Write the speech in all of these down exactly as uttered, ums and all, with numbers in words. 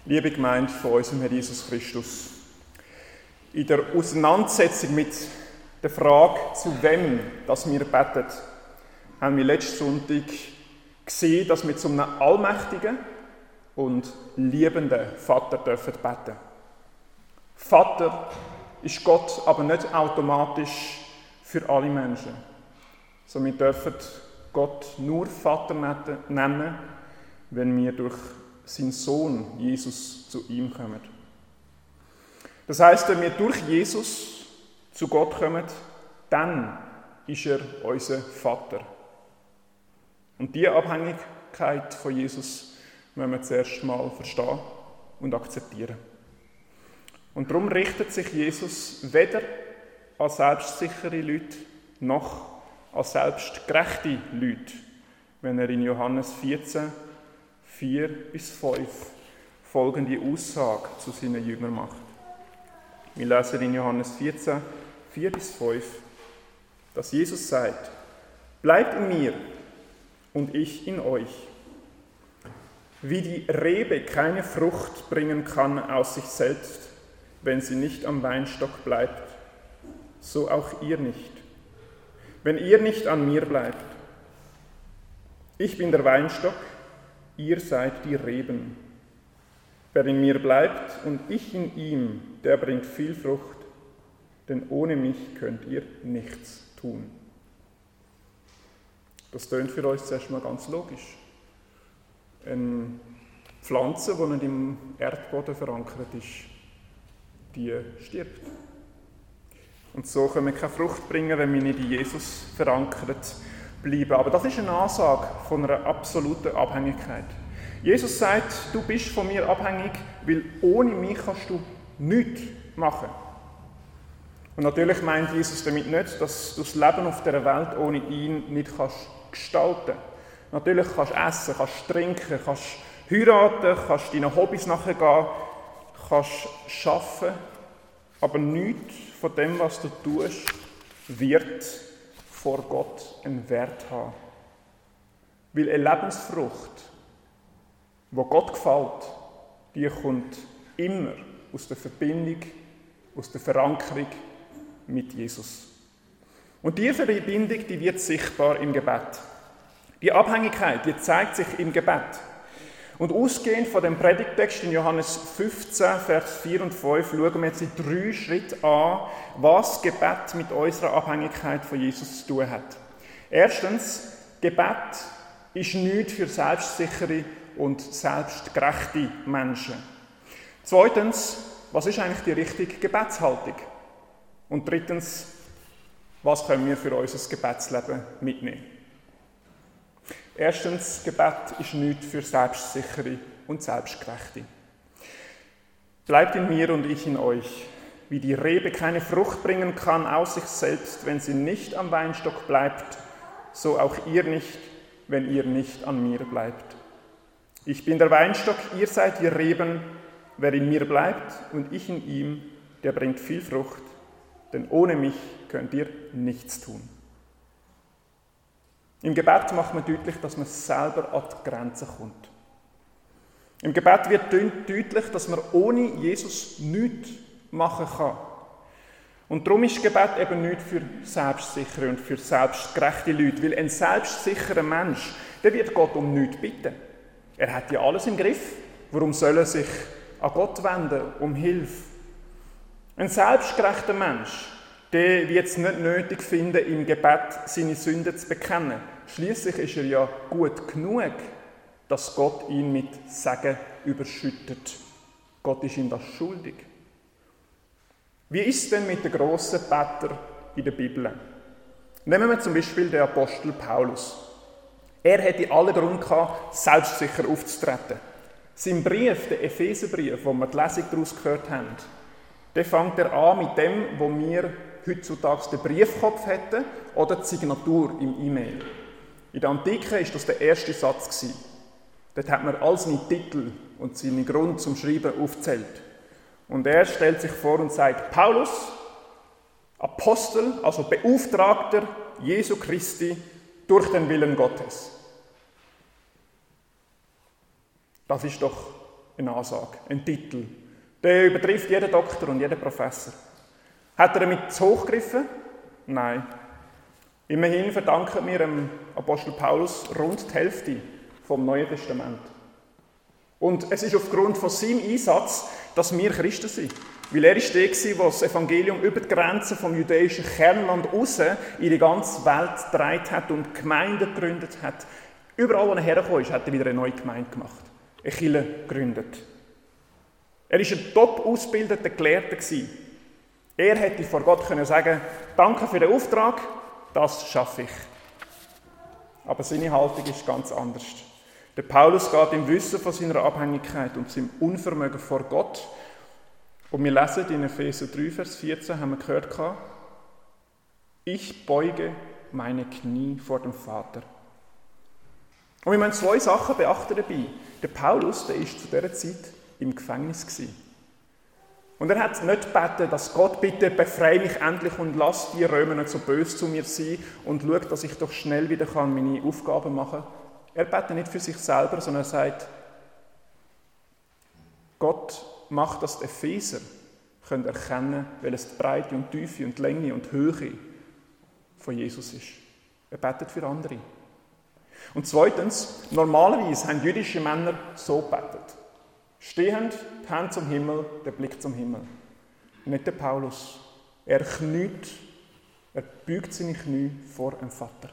Liebe Gemeinde von unserem Herrn Jesus Christus, in der Auseinandersetzung mit der Frage, zu wem dass wir beten, haben wir letzten Sonntag gesehen, dass wir zu einem allmächtigen und liebenden Vater dürfen beten. Vater ist Gott aber nicht automatisch für alle Menschen, sondern wir dürfen Gott nur Vater nennen, wenn wir durch seinen Sohn Jesus zu ihm kommen. Das heisst, wenn wir durch Jesus zu Gott kommen, dann ist er unser Vater. Und diese Abhängigkeit von Jesus müssen wir zuerst mal verstehen und akzeptieren. Und darum richtet sich Jesus weder an selbstsichere Leute noch an selbstgerechte Leute, wenn er in Johannes vierzehn, vier bis fünf folgende Aussage zu seinen Jüngern macht. Wir lesen in Johannes vierzehn, vier bis fünf, dass Jesus sagt: Bleibt in mir und ich in euch. Wie die Rebe keine Frucht bringen kann aus sich selbst, wenn sie nicht am Weinstock bleibt, so auch ihr nicht, wenn ihr nicht an mir bleibt. Ich bin der Weinstock, ihr seid die Reben. Wer in mir bleibt und ich in ihm, der bringt viel Frucht, denn ohne mich könnt ihr nichts tun. Das tönt für uns zuerst mal ganz logisch. Eine Pflanze, die nicht im Erdboden verankert ist, die stirbt. Und so können wir keine Frucht bringen, wenn wir nicht in Jesus verankert bleiben. Aber das ist eine Ansage von einer absoluten Abhängigkeit. Jesus sagt, du bist von mir abhängig, weil ohne mich kannst du nichts machen. Und natürlich meint Jesus damit nicht, dass du das Leben auf dieser Welt ohne ihn nicht kannst gestalten. Natürlich kannst du essen, kannst trinken, kannst heiraten, kannst deinen Hobbys nachgehen, kannst arbeiten, aber nichts von dem, was du tust, wird vor Gott einen Wert haben. Weil eine Lebensfrucht, die Gott gefällt, die kommt immer aus der Verbindung, aus der Verankerung mit Jesus. Und diese Verbindung, die wird sichtbar im Gebet. Die Abhängigkeit, die zeigt sich im Gebet. Und ausgehend von dem Predigttext in Johannes fünfzehn, Vers vier und fünf, schauen wir jetzt in drei Schritten an, was Gebet mit unserer Abhängigkeit von Jesus zu tun hat. Erstens, Gebet ist nichts für selbstsichere und selbstgerechte Menschen. Zweitens, was ist eigentlich die richtige Gebetshaltung? Und drittens, was können wir für unser Gebetsleben mitnehmen? Erstens, Gebet ist nichts für Selbstsichere und Selbstgerechte. Bleibt in mir und ich in euch. Wie die Rebe keine Frucht bringen kann aus sich selbst, wenn sie nicht am Weinstock bleibt, so auch ihr nicht, wenn ihr nicht an mir bleibt. Ich bin der Weinstock, ihr seid die Reben. Wer in mir bleibt und ich in ihm, der bringt viel Frucht, denn ohne mich könnt ihr nichts tun. Im Gebet macht man deutlich, dass man selber an die Grenzen kommt. Im Gebet wird deutlich, dass man ohne Jesus nichts machen kann. Und darum ist Gebet eben nicht für selbstsichere und für selbstgerechte Leute, weil ein selbstsicherer Mensch, der wird Gott um nichts bitten. Er hat ja alles im Griff. Warum soll er sich an Gott wenden, um Hilfe? Ein selbstgerechter Mensch, der wird es nicht nötig finden, im Gebet seine Sünden zu bekennen. Schliesslich ist er ja gut genug, dass Gott ihn mit Segen überschüttet. Gott ist ihm das schuldig. Wie ist es denn mit den grossen Betern in der Bibel? Nehmen wir zum Beispiel den Apostel Paulus. Er hätte alle Grund gehabt, selbstsicher aufzutreten. Sein Brief, der Epheserbrief, wo wir die Lesung daraus gehört haben, der fängt er an mit dem, wo wir heutzutage den Briefkopf hätten oder die Signatur im E-Mail. In der Antike war das der erste Satz. Dort hat man all seine Titel und seine Grund zum Schreiben aufgezählt. Und er stellt sich vor und sagt: Paulus, Apostel, also Beauftragter Jesu Christi durch den Willen Gottes. Das ist doch eine Ansage, einen Titel. Der übertrifft jeden Doktor und jeden Professor. Hat er damit zu hoch gegriffen? Nein. Immerhin verdanken wir dem Apostel Paulus rund die Hälfte vom Neuen Testament. Und es ist aufgrund von seinem Einsatz, dass wir Christen sind. Weil er war der, der das Evangelium über die Grenzen vom jüdischen Kernland raus in die ganze Welt getragen hat und Gemeinden gegründet hat. Überall, wo er hergekommen ist, hat er wieder eine neue Gemeinde gemacht. Eine Kirche gegründet. Er war ein top ausgebildeter Gelehrter. Er hätte vor Gott können sagen, danke für den Auftrag, das schaffe ich. Aber seine Haltung ist ganz anders. Der Paulus geht im Wissen von seiner Abhängigkeit und seinem Unvermögen vor Gott. Und wir lesen in Epheser drei, Vers vierzehn, haben wir gehört, ich beuge meine Knie vor dem Vater. Und wir müssen zwei Sachen beachten dabei. Der Paulus, der war zu dieser Zeit im Gefängnis gewesen. Und er hat nicht gebeten, dass Gott bitte befreie mich endlich und lass die Römer nicht so böse zu mir sein und schau, dass ich doch schnell wieder meine Aufgaben machen kann. Er betet nicht für sich selber, sondern er sagt, Gott macht, dass die Epheser können erkennen, welches die Breite und die Tiefe und die Länge und die Höhe von Jesus ist. Er betet für andere. Und zweitens, normalerweise haben jüdische Männer so gebetet. Stehend, die Hände zum Himmel, der Blick zum Himmel. Nicht der Paulus. Er kniet, er beugt seine Knie vor einem Vater.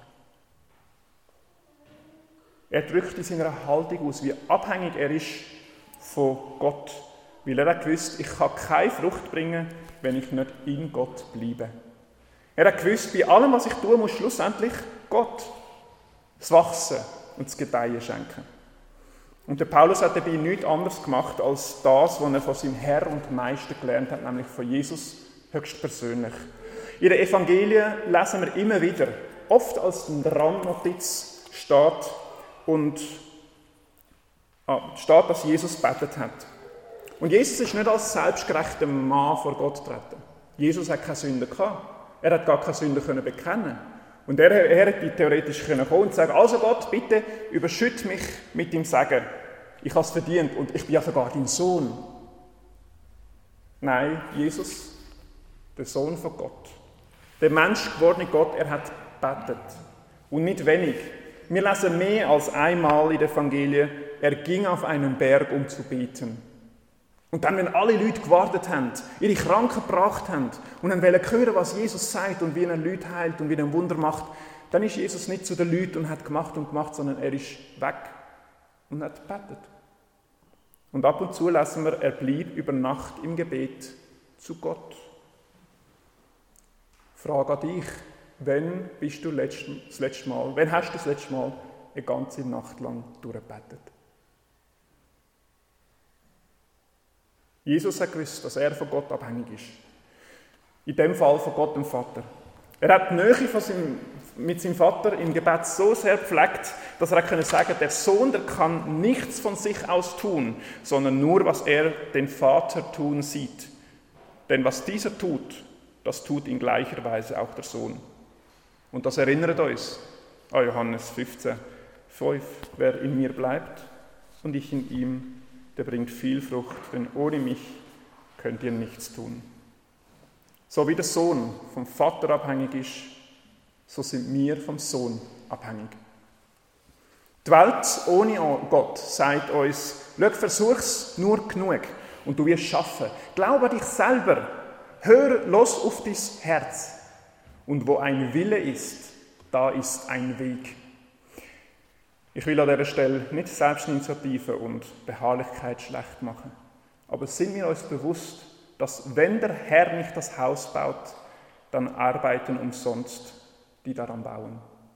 Er drückt in seiner Haltung aus, wie abhängig er ist von Gott. Weil er hat gewusst, ich kann keine Frucht bringen, wenn ich nicht in Gott bleibe. Er hat gewusst, bei allem, was ich tue, muss schlussendlich Gott das Wachsen und das Gedeihen schenken. Und der Paulus hat dabei nichts anderes gemacht als das, was er von seinem Herr und Meister gelernt hat, nämlich von Jesus höchstpersönlich. In den Evangelien lesen wir immer wieder, oft als eine Randnotiz steht, und ah, steht, dass Jesus gebetet hat. Und Jesus ist nicht als selbstgerechter Mann vor Gott getreten. Jesus hat keine Sünde gehabt. Er hat gar keine Sünde können bekennen. Und er, er hätte theoretisch kommen können und sagen, also Gott, bitte überschütt mich mit dem Segen. Ich habe es verdient und ich bin ja sogar dein Sohn. Nein, Jesus, der Sohn von Gott, der Mensch gewordene Gott, er hat gebetet. Und nicht wenig. Wir lesen mehr als einmal in den Evangelien, er ging auf einen Berg, um zu beten. Und dann, wenn alle Leute gewartet haben, ihre Kranken gebracht haben und dann wollen hören, was Jesus sagt und wie er Leute heilt und wie er ein Wunder macht, dann ist Jesus nicht zu den Leuten und hat gemacht und gemacht, sondern er ist weg und hat gebetet. Und ab und zu lesen wir, er blieb über Nacht im Gebet zu Gott. Frage an dich, wann bist du das letzte Mal, wann hast du das letzte Mal eine ganze Nacht lang durchgebetet? Jesus hat gewusst, dass er von Gott abhängig ist. In dem Fall von Gott dem Vater. Er hat die Nähe von seinem, mit seinem Vater im Gebet so sehr gepflegt, dass er können sagen, der Sohn, der kann nichts von sich aus tun, sondern nur, was er den Vater tun sieht. Denn was dieser tut, das tut in gleicher Weise auch der Sohn. Und das erinnert uns an Johannes fünfzehn, fünf. Wer in mir bleibt und ich in ihm, der bringt viel Frucht, denn ohne mich könnt ihr nichts tun. So wie der Sohn vom Vater abhängig ist, so sind wir vom Sohn abhängig. Die Welt ohne Gott sagt uns, schau, versuch's nur genug und du wirst es schaffen. Glaube an dich selber, hör los auf dein Herz. Und wo ein Wille ist, da ist ein Weg. Ich will an dieser Stelle nicht Selbstinitiative und Beharrlichkeit schlecht machen. Aber sind wir uns bewusst, dass wenn der Herr nicht das Haus baut, dann arbeiten umsonst die daran bauen.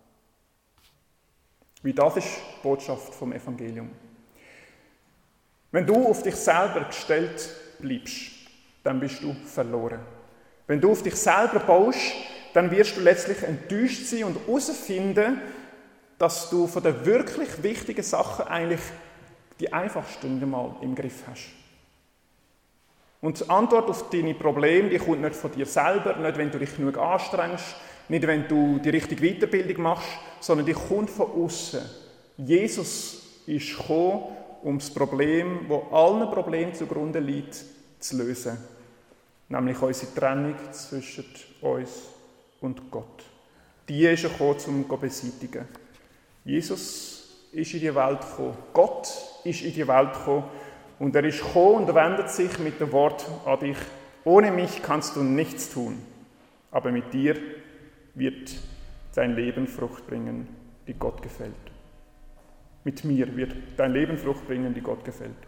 Wie das ist die Botschaft vom Evangelium. Wenn du auf dich selber gestellt bleibst, dann bist du verloren. Wenn du auf dich selber baust, dann wirst du letztlich enttäuscht sein und herausfinden, dass du von den wirklich wichtigen Sachen eigentlich die einfachsten mal im Griff hast. Und die Antwort auf deine Probleme, die kommt nicht von dir selber, nicht wenn du dich genug anstrengst, nicht wenn du die richtige Weiterbildung machst, sondern die kommt von außen. Jesus ist gekommen um das Problem, wo allen Problemen zugrunde liegt, zu lösen. Nämlich unsere Trennung zwischen uns und Gott. Die ist er gekommen, um zu beseitigen. Jesus ist in die Welt gekommen. Gott ist in die Welt gekommen. Und er ist gekommen und wendet sich mit dem Wort an dich: Ohne mich kannst du nichts tun, aber mit dir wird dein Leben Frucht bringen, die Gott gefällt. Mit mir wird dein Leben Frucht bringen, die Gott gefällt.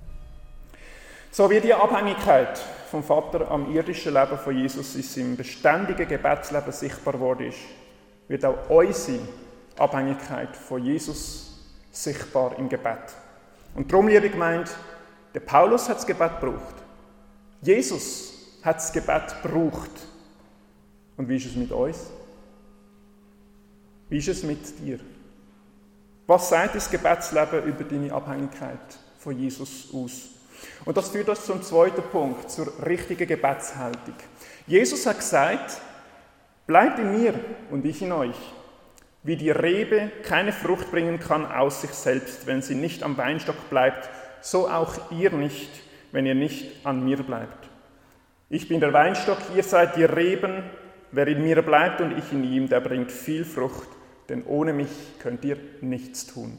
So wie die Abhängigkeit vom Vater am irdischen Leben von Jesus in seinem beständigen Gebetsleben sichtbar geworden ist, wird auch unsere Abhängigkeit von Jesus sichtbar im Gebet. Und darum, liebe Gemeinde, der Paulus hat das Gebet gebraucht. Jesus hat das Gebet gebraucht. Und wie ist es mit uns? Wie ist es mit dir? Was sagt das Gebetsleben über deine Abhängigkeit von Jesus aus? Und das führt uns zum zweiten Punkt, zur richtigen Gebetshaltung. Jesus hat gesagt: Bleibt in mir und ich in euch. Wie die Rebe keine Frucht bringen kann aus sich selbst, wenn sie nicht am Weinstock bleibt, so auch ihr nicht, wenn ihr nicht an mir bleibt. Ich bin der Weinstock, ihr seid die Reben. Wer in mir bleibt und ich in ihm, der bringt viel Frucht, denn ohne mich könnt ihr nichts tun.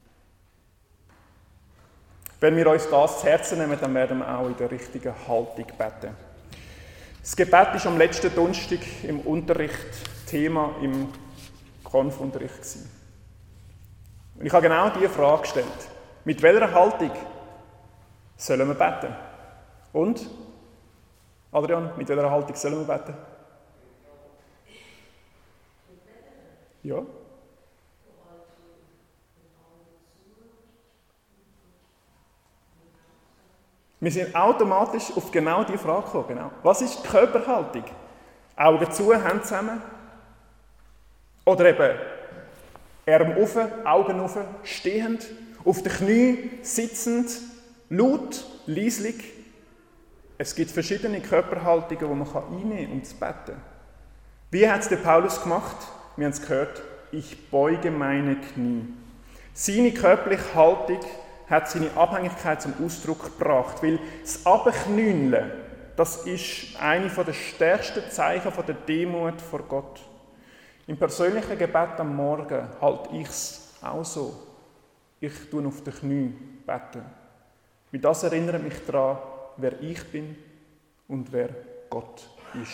Wenn wir uns das zu Herzen nehmen, dann werden wir auch in der richtigen Haltung beten. Das Gebet war am letzten Donnerstag im Unterricht Thema im Konfunterricht gewesen. Und ich habe genau diese Frage gestellt. Mit welcher Haltung sollen wir beten? Und? Adrian, mit welcher Haltung sollen wir beten? Ja? Wir sind automatisch auf genau diese Frage gekommen. Genau. Was ist die Körperhaltung? Augen zu, Hände zusammen? Oder eben Arme auf, Augen auf, stehend, auf den Knien, sitzend, laut, leislich? Es gibt verschiedene Körperhaltungen, die man einnehmen kann, um zu beten. Wie hat es der Paulus gemacht? Wir haben es gehört: Ich beuge meine Knie. Seine körperliche Haltung hat seine Abhängigkeit zum Ausdruck gebracht, weil das Abknüneln, das ist eine der stärksten Zeichen der Demut vor Gott. Im persönlichen Gebet am Morgen halte ich es auch so. Ich tue auf den Knien beten. Weil das erinnert mich daran, wer ich bin und wer Gott ist.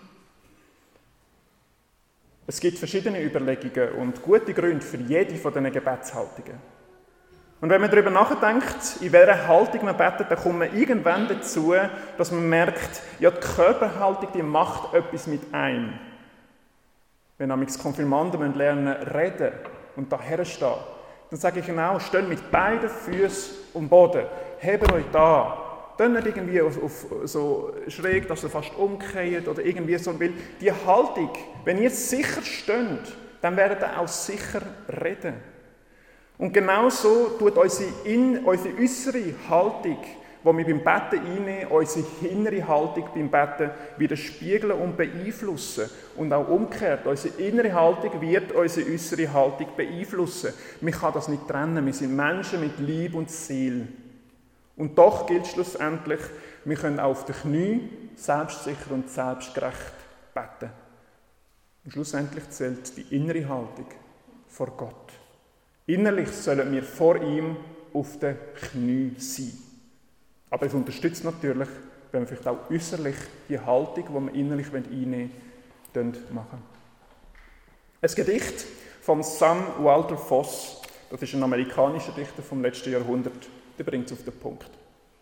Es gibt verschiedene Überlegungen und gute Gründe für jede von diesen Gebetshaltungen. Und wenn man darüber nachdenkt, in welcher Haltung man betet, dann kommt man irgendwann dazu, dass man merkt, ja, die Körperhaltung, die macht etwas mit einem. Wenn nämlich die Konfirmanden lernen reden und daher stehen, dann sage ich genau, steht mit beiden Füßen am Boden, hebt euch da. Dann nicht irgendwie auf, auf so schräg, dass ihr fast umkehrt oder irgendwie so. Weil die Haltung, wenn ihr sicher steht, dann werdet ihr auch sicher reden. Und genau so tut unsere, in, unsere äußere Haltung, die wir beim Beten einnehmen, unsere innere Haltung beim Beten widerspiegeln und beeinflussen. Und auch umgekehrt, unsere innere Haltung wird unsere äußere Haltung beeinflussen. Man kann das nicht trennen, wir sind Menschen mit Liebe und Seele. Und doch gilt schlussendlich, wir können auch auf den Knien selbstsicher und selbstgerecht beten. Und schlussendlich zählt die innere Haltung vor Gott. Innerlich sollen wir vor ihm auf den Knien sein. Aber es unterstützt natürlich, wenn wir vielleicht auch äußerlich die Haltung, die wir innerlich einnehmen wollen, machen. Ein Gedicht von Sam Walter Foss, das ist ein amerikanischer Dichter vom letzten Jahrhundert, der bringt es auf den Punkt.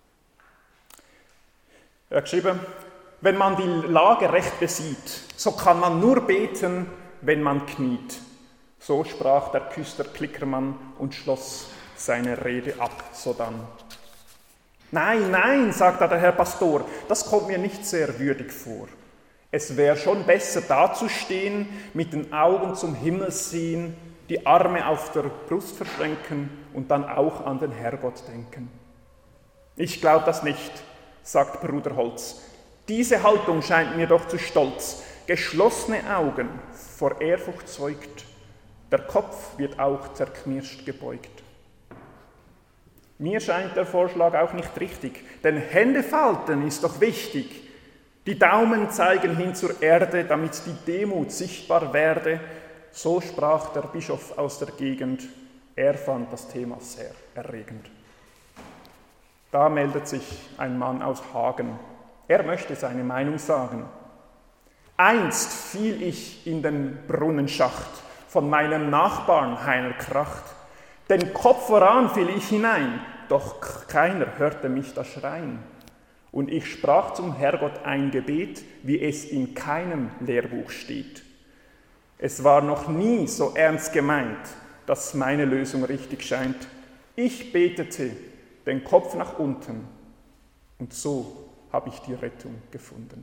Er hat geschrieben: Wenn man die Lage recht besieht, so kann man nur beten, wenn man kniet. So sprach der Küster Klickermann und schloss seine Rede ab, sodann. Nein, nein, sagte der Herr Pastor, das kommt mir nicht sehr würdig vor. Es wäre schon besser dazustehen, mit den Augen zum Himmel sehen, die Arme auf der Brust verschränken und dann auch an den Herrgott denken. Ich glaube das nicht, sagt Bruder Holz. Diese Haltung scheint mir doch zu stolz. Geschlossene Augen vor Ehrfurcht zeugt. Der Kopf wird auch zerknirscht gebeugt. Mir scheint der Vorschlag auch nicht richtig, denn Hände falten ist doch wichtig. Die Daumen zeigen hin zur Erde, damit die Demut sichtbar werde. So sprach der Bischof aus der Gegend. Er fand das Thema sehr erregend. Da meldet sich ein Mann aus Hagen. Er möchte seine Meinung sagen. Einst fiel ich in den Brunnenschacht, von meinem Nachbarn Heiner Kracht. Den Kopf voran fiel ich hinein, doch keiner hörte mich da schreien. Und ich sprach zum Herrgott ein Gebet, wie es in keinem Lehrbuch steht. Es war noch nie so ernst gemeint, dass meine Lösung richtig scheint. Ich betete den Kopf nach unten und so habe ich die Rettung gefunden.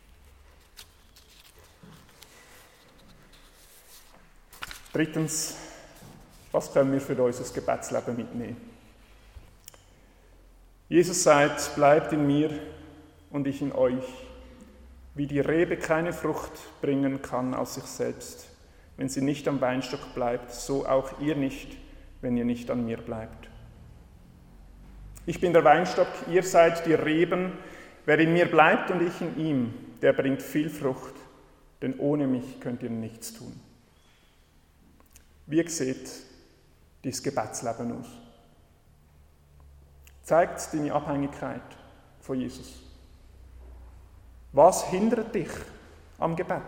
Drittens, was können wir für unser Gebetsleben mitnehmen? Jesus sagt, bleibt in mir und ich in euch. Wie die Rebe keine Frucht bringen kann aus sich selbst, wenn sie nicht am Weinstock bleibt, so auch ihr nicht, wenn ihr nicht an mir bleibt. Ich bin der Weinstock, ihr seid die Reben. Wer in mir bleibt und ich in ihm, der bringt viel Frucht, denn ohne mich könnt ihr nichts tun. Wie sieht dein Gebetsleben aus? Zeigt deine Abhängigkeit von Jesus? Was hindert dich am Gebet?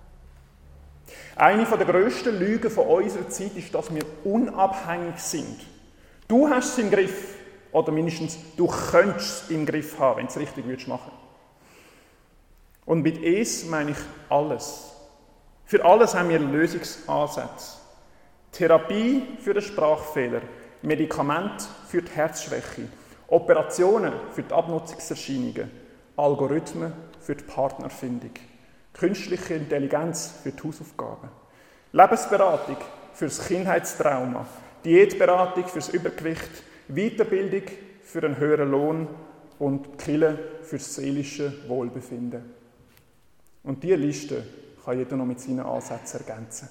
Eine der grössten Lügen von unserer Zeit ist, dass wir unabhängig sind. Du hast es im Griff, oder mindestens du könntest es im Griff haben, wenn du es richtig machen würdest. Und mit es meine ich alles. Für alles haben wir Lösungsansätze. Therapie für den Sprachfehler, Medikamente für die Herzschwäche, Operationen für die Abnutzungserscheinungen, Algorithmen für die Partnerfindung, künstliche Intelligenz für die Hausaufgaben, Lebensberatung für das Kindheitstrauma, Diätberatung für das Übergewicht, Weiterbildung für einen höheren Lohn und Kirche für das seelische Wohlbefinden. Und diese Liste kann jeder noch mit seinen Ansätzen ergänzen.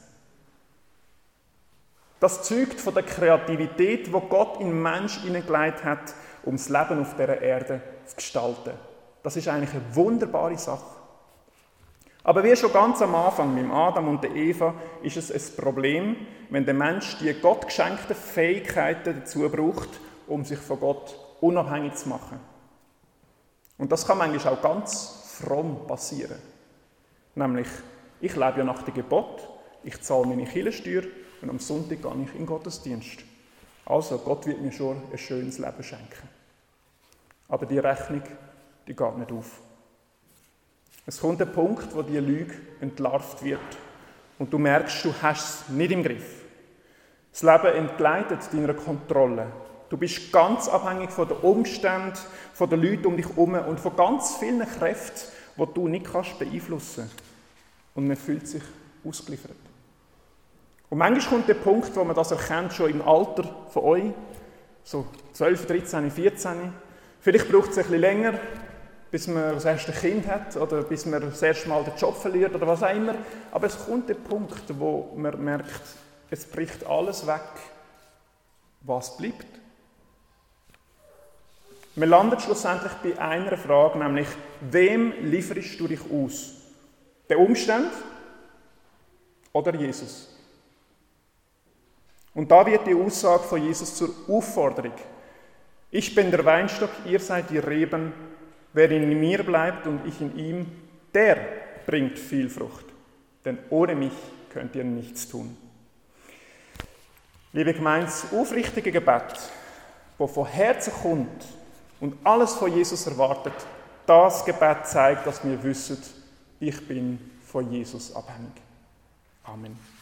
Das zeugt von der Kreativität, die Gott in den Menschen hineingelegt hat, um das Leben auf dieser Erde zu gestalten. Das ist eigentlich eine wunderbare Sache. Aber wie schon ganz am Anfang mit Adam und Eva ist es ein Problem, wenn der Mensch die Gott geschenkten Fähigkeiten dazu braucht, um sich von Gott unabhängig zu machen. Und das kann manchmal auch ganz fromm passieren. Nämlich, ich lebe ja nach dem Gebot, ich zahle meine Kirchensteuer und am Sonntag gehe ich in den Gottesdienst. Also, Gott wird mir schon ein schönes Leben schenken. Aber die Rechnung, die geht nicht auf. Es kommt ein Punkt, wo die Lüge entlarvt wird und du merkst, du hast es nicht im Griff. Das Leben entgleitet deiner Kontrolle. Du bist ganz abhängig von den Umständen, von den Leuten um dich herum und von ganz vielen Kräften, die du nicht kannst beeinflussen kannst. Und man fühlt sich ausgeliefert. Und manchmal kommt der Punkt, wo man das erkennt, schon im Alter von euch, so zwölf, dreizehn, vierzehn. Vielleicht braucht es ein bisschen länger, bis man das erste Kind hat oder bis man das erste Mal den Job verliert oder was auch immer. Aber es kommt der Punkt, wo man merkt, es bricht alles weg. Was bleibt? Man landet schlussendlich bei einer Frage, nämlich, wem lieferst du dich aus? Der Umstand oder Jesus? Und da wird die Aussage von Jesus zur Aufforderung. Ich bin der Weinstock, ihr seid die Reben. Wer in mir bleibt und ich in ihm, der bringt viel Frucht. Denn ohne mich könnt ihr nichts tun. Liebe Gemeinde, das aufrichtige Gebet, das von Herzen kommt und alles von Jesus erwartet, das Gebet zeigt, dass wir wissen, ich bin von Jesus abhängig. Amen.